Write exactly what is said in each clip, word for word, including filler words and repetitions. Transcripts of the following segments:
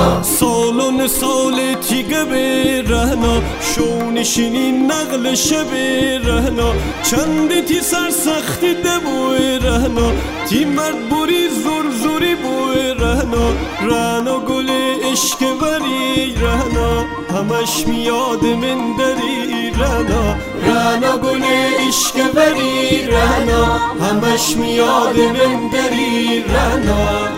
رهنا سالون سال تیگه به رهنا شونشینی نقل شب رهنا چندی تی سرسختی ده بوی رهنا تی مرد بوری زور زوری بوی رهنا رهنا گل عشق بری رهنا همش میاد من دری رهنا رهنا گل عشق بری رهنا همش میاد من دری رهنا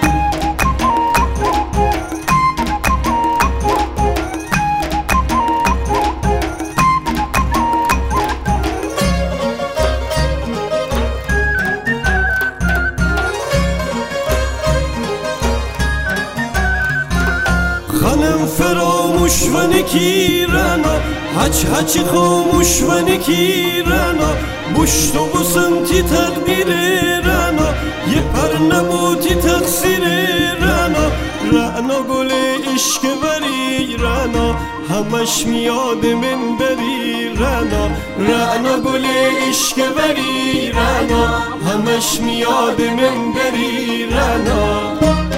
خانم فراموش و نکیرنا هچ هچ خاموش و نکیرنا بشت و بسنتی تقدیر رنا یه پر نبوتی تقصیر رنا رنا گل عشق بری رنا همش میاد من بری رنا رنا گل عشق بری رنا همش میاد من بری رنا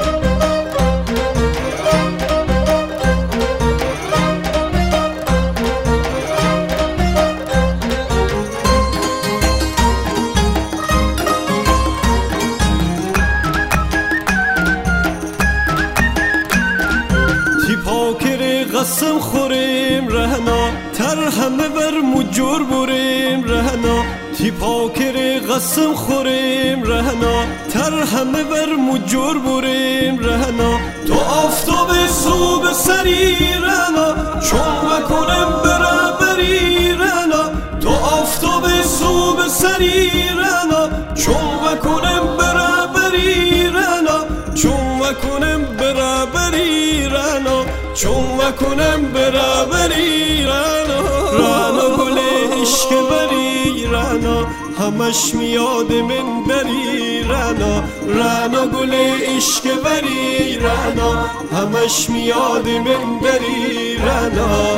پاکر قسم خوریم رهنا تر همه بر مجور بریم رهنا تی پاکر قسم خوریم رهنا تر همه بر مجور بریم رهنا تو آفتاب صبح سری رهنا چون بکنم برابری رهنا تو آفتاب صبح سری رهنا چون بکنم برابری رهنا چون بکنم برابری رهنا چون وکنم برابری رهنا رهنا گل عشق بری رهنا همش میاد من بری رهنا رهنا گل عشق بری رهنا همش میاد من بری رهنا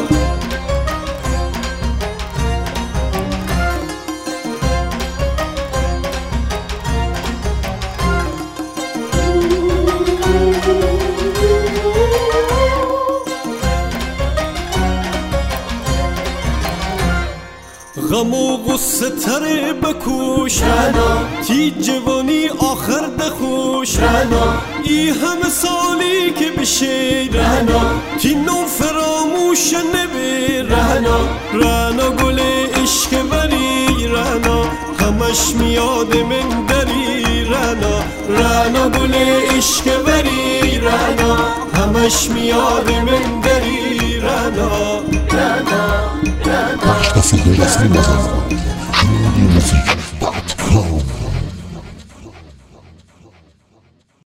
غم و غصه تره بکوش رهنا تی جوانی آخر دخوش رهنا ای همه سالی که بشه رهنا تی نو فراموش نبی رهنا رهنا گل عشق بری رهنا همش میاد من دری رهنا رهنا گل عشق بری رهنا همش میاد من دری رهنا رهنا Basta figuras de las